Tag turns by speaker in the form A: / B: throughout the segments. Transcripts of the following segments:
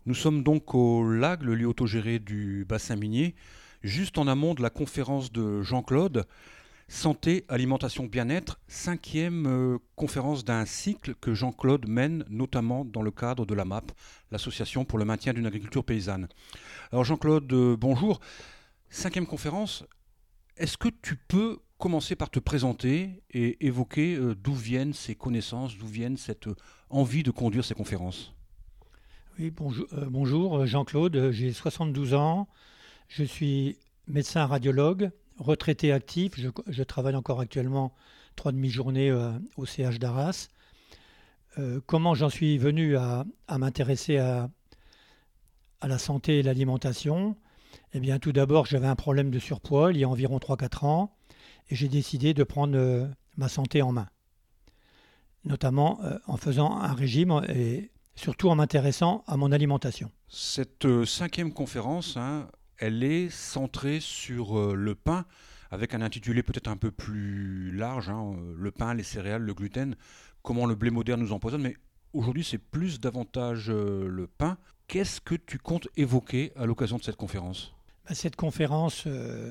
A: Nous sommes donc au LAG, le lieu autogéré du bassin minier, juste en amont de la conférence de Jean-Claude, Santé, alimentation, bien-être, cinquième conférence d'un cycle que Jean-Claude mène notamment dans le cadre de la MAP, l'Association pour le maintien d'une agriculture paysanne. Alors Jean-Claude, bonjour. Cinquième conférence, est-ce que tu peux commencer par te présenter et évoquer d'où viennent ces connaissances, d'où viennent cette envie de conduire ces conférences?
B: Oui, bonjour, Jean-Claude, j'ai 72 ans, je suis médecin radiologue, retraité actif, je travaille encore actuellement 3 demi-journées au CH d'Arras. Comment j'en suis venu à m'intéresser à la santé et l'alimentation? Eh bien, tout d'abord, j'avais un problème de surpoids il y a environ 3 4 ans et j'ai décidé de prendre ma santé en main, notamment en faisant un régime et surtout en m'intéressant à mon alimentation.
A: Cette cinquième conférence, elle est centrée sur le pain, avec un intitulé peut-être un peu plus large, le pain, les céréales, le gluten, comment le blé moderne nous empoisonne, mais aujourd'hui c'est plus davantage le pain. Qu'est-ce que tu comptes évoquer à l'occasion de cette conférence?
B: Cette conférence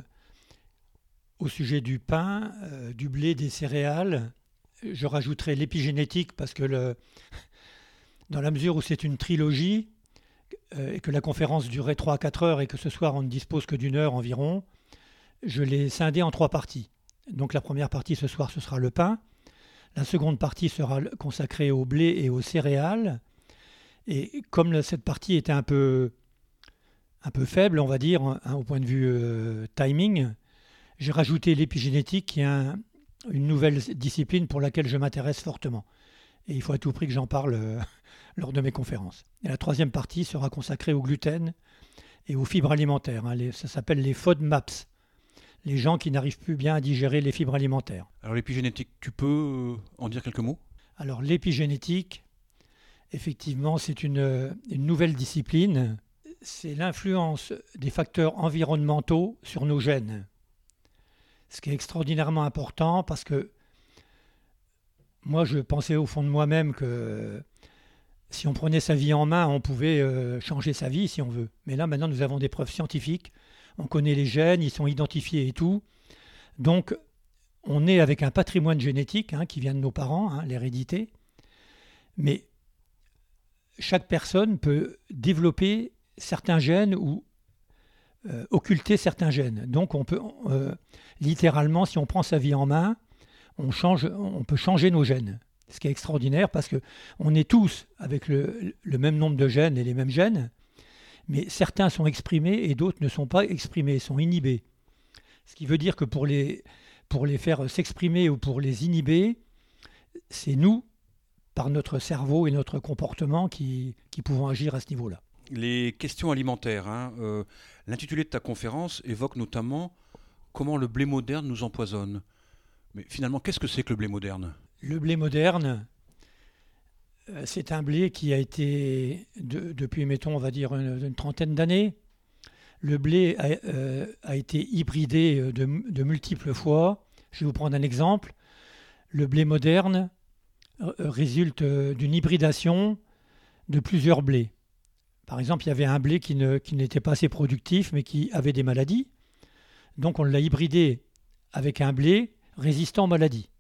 B: au sujet du pain, du blé, des céréales, je rajouterai l'épigénétique parce que dans la mesure où c'est une trilogie et que la conférence durait 3 à 4 heures et que ce soir on ne dispose que d'une heure environ, je l'ai scindé en 3 parties. Donc la première partie ce soir ce sera le pain, la seconde partie sera consacrée au blé et aux céréales. Et comme cette partie était un peu faible, on va dire, au point de vue timing, j'ai rajouté l'épigénétique qui est une nouvelle discipline pour laquelle je m'intéresse fortement. Et il faut à tout prix que j'en parle lors de mes conférences. Et la troisième partie sera consacrée au gluten et aux fibres alimentaires. Ça s'appelle les FODMAPs, les gens qui n'arrivent plus bien à digérer les fibres alimentaires.
A: Alors l'épigénétique, tu peux en dire quelques mots?
B: Alors l'épigénétique, effectivement, c'est une nouvelle discipline. C'est l'influence des facteurs environnementaux sur nos gènes. Ce qui est extraordinairement important parce que moi, je pensais au fond de moi-même que si on prenait sa vie en main, on pouvait changer sa vie si on veut. Mais là, maintenant, nous avons des preuves scientifiques. On connaît les gènes, ils sont identifiés et tout. Donc, on est avec un patrimoine génétique qui vient de nos parents, l'hérédité. Mais chaque personne peut développer certains gènes ou occulter certains gènes. Donc, on peut littéralement, si on prend sa vie en main, on peut changer nos gènes. Ce qui est extraordinaire parce qu'on est tous avec le même nombre de gènes et les mêmes gènes, mais certains sont exprimés et d'autres ne sont pas exprimés, sont inhibés. Ce qui veut dire que pour les faire s'exprimer ou pour les inhiber, c'est nous, par notre cerveau et notre comportement, qui pouvons agir à ce niveau-là.
A: Les questions alimentaires, l'intitulé de ta conférence évoque notamment comment le blé moderne nous empoisonne. Mais finalement, qu'est-ce que c'est que le blé moderne?
B: Le blé moderne, c'est un blé qui a été, depuis, mettons, on va dire une trentaine d'années, le blé a été hybridé de multiples fois. Je vais vous prendre un exemple. Le blé moderne résulte d'une hybridation de plusieurs blés. Par exemple, il y avait un blé qui n'était pas assez productif, mais qui avait des maladies. Donc, on l'a hybridé avec un blé résistant aux maladies.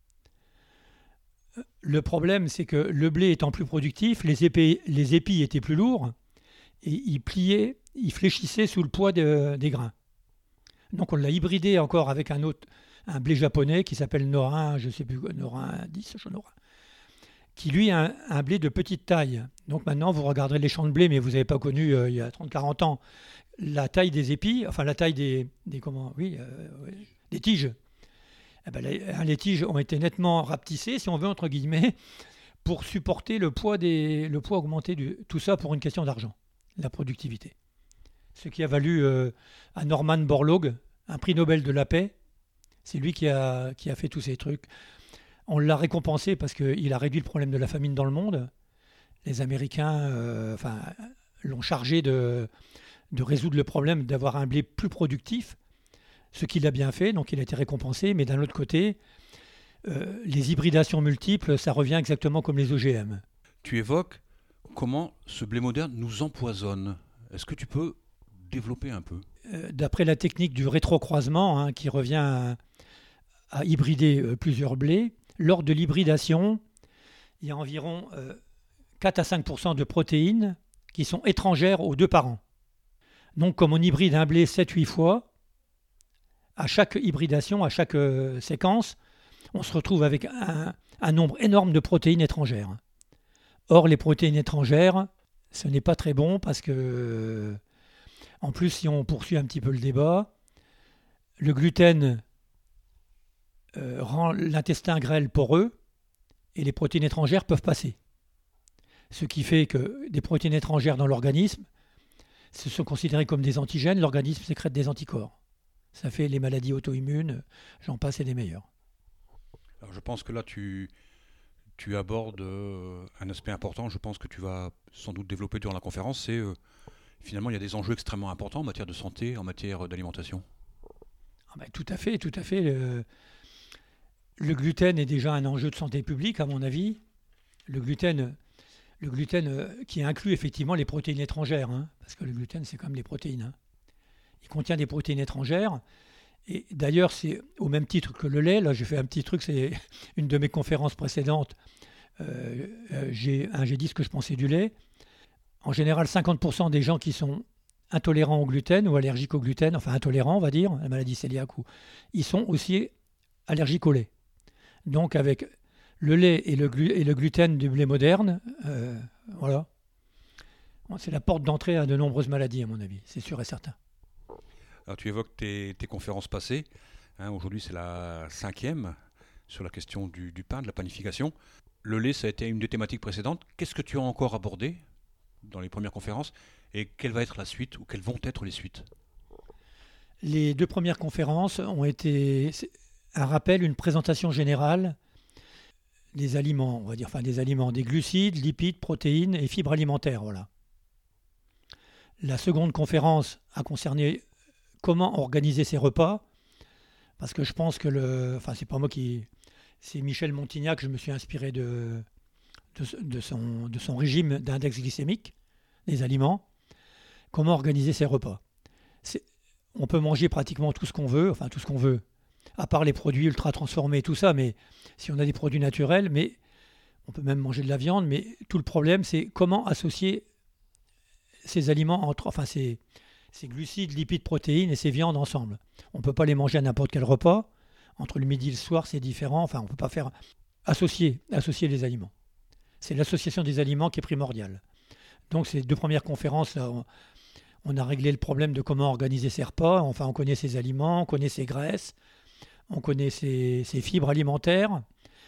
B: Le problème, c'est que le blé étant plus productif, les épis étaient plus lourds et ils fléchissaient sous le poids des grains. Donc on l'a hybridé encore avec un blé japonais qui s'appelle Norin, je ne sais plus, Norin 10, Norin, qui lui a un blé de petite taille. Donc maintenant, vous regarderez les champs de blé, mais vous n'avez pas connu il y a 30-40 ans la taille des épis, enfin la taille des tiges. Les tiges ont été nettement rapetissées, si on veut, entre guillemets, pour supporter le poids augmenté. Tout ça pour une question d'argent, la productivité. Ce qui a valu à Norman Borlaug un prix Nobel de la paix. C'est lui qui a fait tous ces trucs. On l'a récompensé parce qu'il a réduit le problème de la famine dans le monde. Les Américains l'ont chargé de résoudre le problème d'avoir un blé plus productif. Ce qu'il a bien fait, donc il a été récompensé, mais d'un autre côté, les hybridations multiples, ça revient exactement comme les OGM.
A: Tu évoques comment ce blé moderne nous empoisonne. Est-ce que tu peux développer un peu?
B: D'après la technique du rétrocroisement, qui revient à hybrider plusieurs blés, lors de l'hybridation, il y a environ 4 à 5% de protéines qui sont étrangères aux deux parents. Donc comme on hybride un blé 7-8 fois, à chaque hybridation, à chaque séquence, on se retrouve avec un nombre énorme de protéines étrangères. Or, les protéines étrangères, ce n'est pas très bon parce que, en plus, si on poursuit un petit peu le débat, le gluten rend l'intestin grêle poreux et les protéines étrangères peuvent passer. Ce qui fait que des protéines étrangères dans l'organisme se sont considérées comme des antigènes, l'organisme sécrète des anticorps. Ça fait les maladies auto-immunes, j'en passe et des meilleures.
A: Alors, je pense que là, tu abordes un aspect important, je pense que tu vas sans doute développer durant la conférence, c'est finalement il y a des enjeux extrêmement importants en matière de santé, en matière d'alimentation.
B: Tout à fait, tout à fait. Le gluten est déjà un enjeu de santé publique, à mon avis. Le gluten qui inclut effectivement les protéines étrangères, parce que le gluten, c'est comme les protéines. Il contient des protéines étrangères. Et d'ailleurs, c'est au même titre que le lait. Là, j'ai fait un petit truc, c'est une de mes conférences précédentes. J'ai dit ce que je pensais du lait. En général, 50% des gens qui sont intolérants au gluten ou allergiques au gluten, enfin intolérants, on va dire, la maladie cœliaque, ils sont aussi allergiques au lait. Donc, avec le lait et le gluten du blé moderne, voilà. C'est la porte d'entrée à de nombreuses maladies, à mon avis, c'est sûr et certain.
A: Alors, tu évoques tes conférences passées. Aujourd'hui, c'est la 5e sur la question du pain, de la panification. Le lait, ça a été une des thématiques précédentes. Qu'est-ce que tu as encore abordé dans les premières conférences et quelle va être la suite ou quelles vont être les suites?
B: Les 2 premières conférences ont été un rappel, une présentation générale des aliments, on va dire, enfin des aliments, des glucides, lipides, protéines et fibres alimentaires. Voilà. La seconde conférence a concerné comment organiser ses repas, parce que je pense que c'est pas moi c'est Michel Montignac, je me suis inspiré de son régime d'index glycémique des aliments. Comment organiser ses repas? On peut manger pratiquement tout ce qu'on veut, à part les produits ultra transformés, tout ça, mais si on a des produits naturels, mais on peut même manger de la viande, mais tout le problème, c'est comment associer ces aliments ces glucides, lipides, protéines et ces viandes ensemble. On ne peut pas les manger à n'importe quel repas. Entre le midi et le soir, c'est différent. Enfin, on ne peut pas faire associer les aliments. C'est l'association des aliments qui est primordiale. Donc, ces 2 premières conférences, là, on a réglé le problème de comment organiser ses repas. Enfin, on connaît ses aliments, on connaît ses graisses, on connaît ses fibres alimentaires.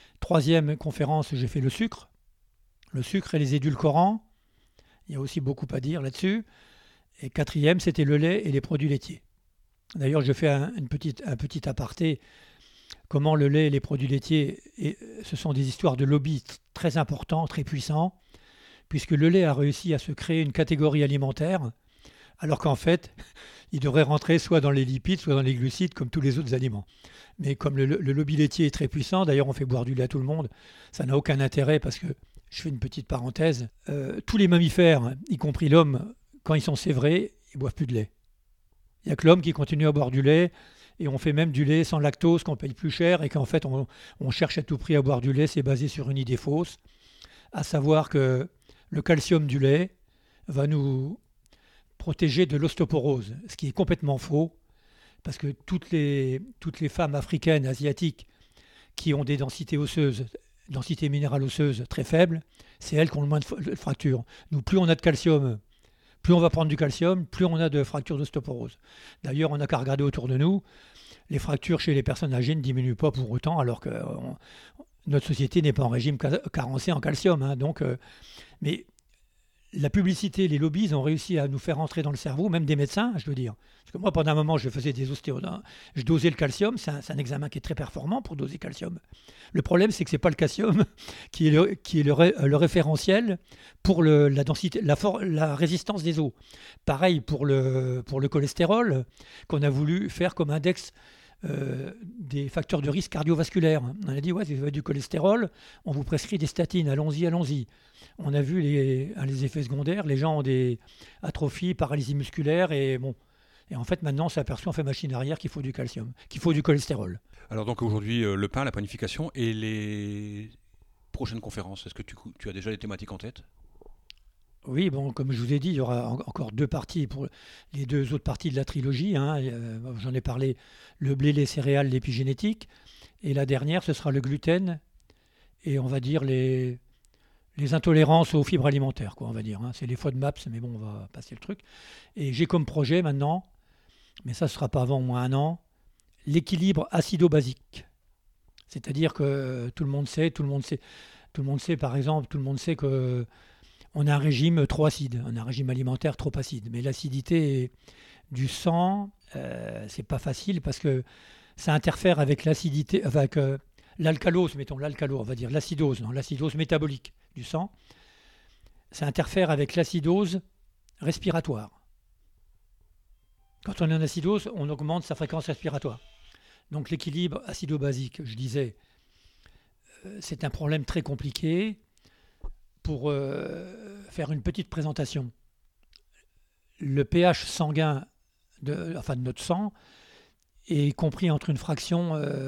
B: 3e conférence, j'ai fait le sucre. Le sucre et les édulcorants. Il y a aussi beaucoup à dire là-dessus. Et 4e, c'était le lait et les produits laitiers. D'ailleurs, je fais un petit aparté. Comment le lait et les produits laitiers, ce sont des histoires de lobby très importants, très puissants, puisque le lait a réussi à se créer une catégorie alimentaire, alors qu'en fait, il devrait rentrer soit dans les lipides, soit dans les glucides, comme tous les autres aliments. Mais comme le lobby laitier est très puissant, d'ailleurs on fait boire du lait à tout le monde, ça n'a aucun intérêt parce que, je fais une petite parenthèse, tous les mammifères, y compris l'homme, quand ils sont sévrés, ils ne boivent plus de lait. Il n'y a que l'homme qui continue à boire du lait, et on fait même du lait sans lactose qu'on paye plus cher, et qu'en fait on cherche à tout prix à boire du lait. C'est basé sur une idée fausse, à savoir que le calcium du lait va nous protéger de l'ostéoporose, ce qui est complètement faux, parce que toutes les femmes africaines, asiatiques, qui ont des densités osseuses, densité minérale osseuse très faible, c'est elles qui ont le moins de fractures. Nous, plus on a de calcium, plus on va prendre du calcium, plus on a de fractures d'ostéoporose. D'ailleurs, on n'a qu'à regarder autour de nous, les fractures chez les personnes âgées ne diminuent pas pour autant, alors que notre société n'est pas en régime carencé en calcium. Mais la publicité, les lobbies ont réussi à nous faire entrer dans le cerveau, même des médecins, je veux dire. Parce que moi, pendant un moment, je faisais des je dosais le calcium. C'est un examen qui est très performant pour doser le calcium. Le problème, c'est que ce n'est pas le calcium qui est le référentiel pour la densité, la résistance des os. Pareil pour le cholestérol, qu'on a voulu faire comme index des facteurs de risque cardiovasculaire. On a dit, ouais, si vous avez du cholestérol, on vous prescrit des statines, allons-y, allons-y. On a vu les effets secondaires, les gens ont des atrophies, paralysie musculaire, et bon. Et en fait, maintenant, on s'est aperçu, on fait machine arrière, qu'il faut du calcium, qu'il faut du cholestérol.
A: Alors donc aujourd'hui, le pain, la panification et les prochaines conférences, est-ce que tu as déjà les thématiques en tête?
B: Oui, bon, comme je vous ai dit, il y aura encore 2 parties pour les 2 autres parties de la trilogie, hein. J'en ai parlé, le blé, les céréales, l'épigénétique. Et la dernière, ce sera le gluten et on va dire les intolérances aux fibres alimentaires, quoi, on va dire, hein. C'est les FODMAPs, mais bon, on va passer le truc. Et j'ai comme projet maintenant, mais ça ne sera pas avant au moins 1 an, l'équilibre acido-basique. C'est-à-dire que tout le monde sait, par exemple, tout le monde sait que on a un régime trop acide, on a un régime alimentaire trop acide. Mais l'acidité du sang, c'est pas facile parce que ça interfère avec l'acidité, avec l'alcalose, mettons l'alcalo, on va dire l'acidose, non, l'acidose métabolique du sang. Ça interfère avec l'acidose respiratoire. Quand on est en acidose, on augmente sa fréquence respiratoire. Donc l'équilibre acido-basique, je disais, c'est un problème très compliqué. Pour faire une petite présentation, le pH sanguin de notre sang est compris entre une fraction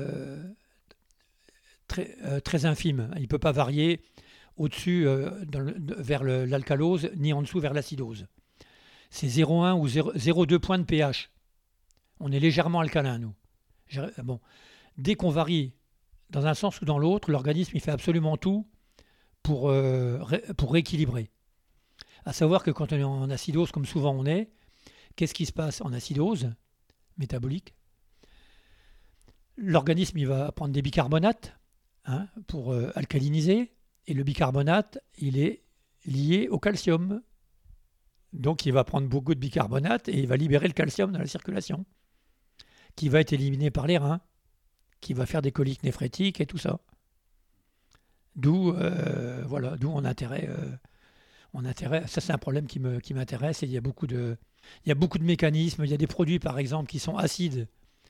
B: très infime. Il ne peut pas varier au-dessus vers l'alcalose, ni en dessous vers l'acidose. C'est 0,1 ou 0,2 points de pH. On est légèrement alcalin, nous. Bon. Dès qu'on varie dans un sens ou dans l'autre, l'organisme il fait absolument tout pour rééquilibrer. À savoir que quand on est en acidose, comme souvent on est, qu'est-ce qui se passe en acidose métabolique? L'organisme il va prendre des bicarbonates, hein, pour alcaliniser, et le bicarbonate, il est lié au calcium. Donc il va prendre beaucoup de bicarbonate et il va libérer le calcium dans la circulation, qui va être éliminé par les reins, qui va faire des coliques néphrétiques et tout ça. D'où mon intérêt. Ça, c'est un problème qui m'intéresse. Et il y a beaucoup de mécanismes. Il y a des produits, par exemple, qui sont acides.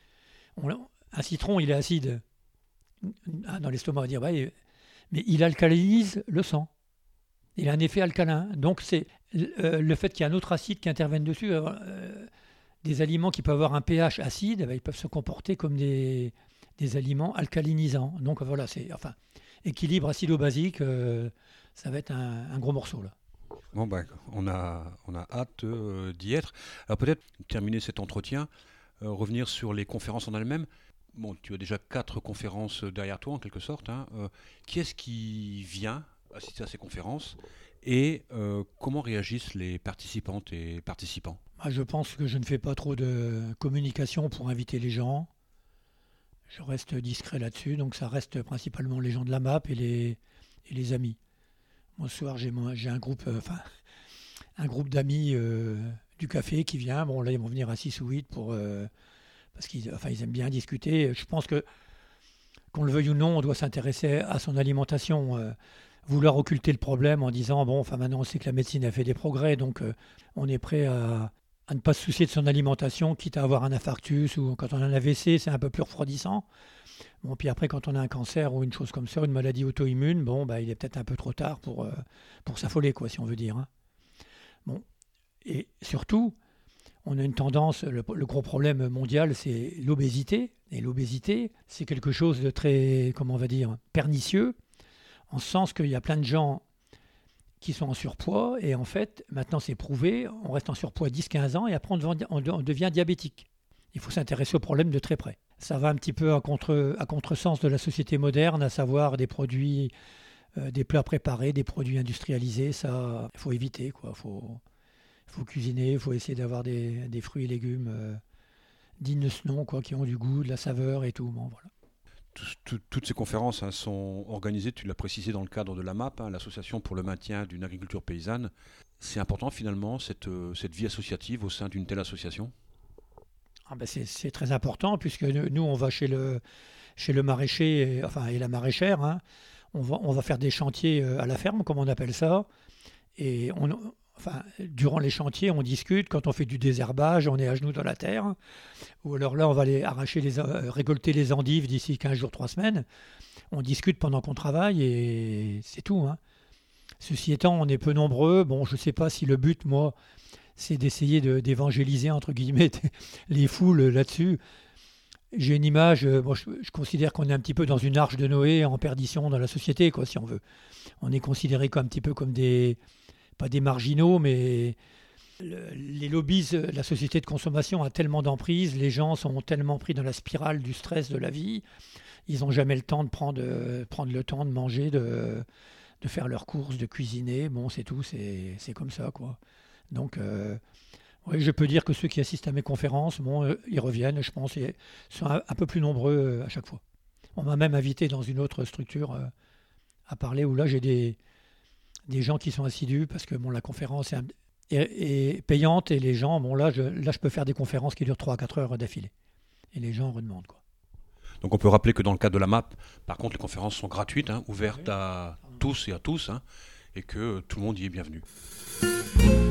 B: Un citron, il est acide. Dans l'estomac, on va dire, ouais, mais il alcalinise le sang. Il a un effet alcalin. Donc, c'est le fait qu'il y a un autre acide qui intervienne dessus. Des aliments qui peuvent avoir un pH acide, ils peuvent se comporter comme des aliments alcalinisants. Donc, voilà, équilibre acido-basique, ça va être un gros morceau là.
A: Bon, on a hâte d'y être. Alors peut-être terminer cet entretien, revenir sur les conférences en elles-mêmes. Bon, tu as déjà 4 conférences derrière toi en quelque sorte, hein. Qui est-ce qui vient assister à ces conférences et comment réagissent les participantes et participants?
B: Je pense que je ne fais pas trop de communication pour inviter les gens. Je reste discret là-dessus, donc ça reste principalement les gens de la MAP et les amis. Moi, ce soir, j'ai un groupe d'amis du café qui vient. Bon, là, ils vont venir à 6 ou 8 parce qu'ils aiment bien discuter. Je pense que, qu'on le veuille ou non, on doit s'intéresser à son alimentation. Vouloir occulter le problème en disant, maintenant, on sait que la médecine a fait des progrès, donc on est prêt à ne pas se soucier de son alimentation, quitte à avoir un infarctus ou quand on a un AVC, c'est un peu plus refroidissant. Bon, puis après, quand on a un cancer ou une chose comme ça, une maladie auto-immune, il est peut-être un peu trop tard pour s'affoler, quoi, si on veut dire, hein. Bon, et surtout, on a une tendance, le gros problème mondial, c'est l'obésité. Et l'obésité, c'est quelque chose de très, pernicieux, en ce sens qu'il y a plein de gens qui sont en surpoids, et en fait, maintenant c'est prouvé, on reste en surpoids 10-15 ans, et après on devient diabétique. Il faut s'intéresser au problème de très près. Ça va un petit peu à contresens de la société moderne, à savoir des produits, des plats préparés, des produits industrialisés. Ça, il faut éviter, quoi. Faut cuisiner, il faut essayer d'avoir des fruits et légumes dignes de ce nom, quoi, qui ont du goût, de la saveur et tout. Bon, voilà.
A: Toutes ces conférences, hein, sont organisées, tu l'as précisé, dans le cadre de l'AMAP, hein, l'Association pour le maintien d'une agriculture paysanne. C'est important finalement cette vie associative au sein d'une telle association?
B: C'est très important puisque nous on va chez le maraîcher et la maraîchère, hein. On va faire des chantiers à la ferme comme on appelle ça, et enfin, durant les chantiers, on discute. Quand on fait du désherbage, on est à genoux dans la terre. Ou alors là, on va aller récolter les endives d'ici 15 jours, 3 semaines. On discute pendant qu'on travaille et c'est tout, hein. Ceci étant, on est peu nombreux. Bon, je ne sais pas si le but, moi, c'est d'essayer d'évangéliser, entre guillemets, les foules là-dessus. J'ai une image, bon, je considère qu'on est un petit peu dans une arche de Noé en perdition dans la société, quoi, si on veut. On est considéré un petit peu comme pas des marginaux, mais les lobbies, la société de consommation a tellement d'emprise, les gens sont tellement pris dans la spirale du stress de la vie, ils n'ont jamais le temps de prendre le temps de manger, de faire leurs courses, de cuisiner. Bon, c'est tout, c'est comme ça, quoi. Donc, oui, je peux dire que ceux qui assistent à mes conférences, bon, ils reviennent, je pense, et sont un peu plus nombreux à chaque fois. On m'a même invité dans une autre structure à parler, où là, j'ai des gens qui sont assidus, parce que bon, la conférence est payante, et les gens, bon, là, je peux faire des conférences qui durent 3 à 4 heures d'affilée. Et les gens redemandent, quoi.
A: Donc on peut rappeler que dans le cadre de la MAP, par contre, les conférences sont gratuites, hein, ouvertes à tous et à tous, hein, et que tout le monde y est bienvenu.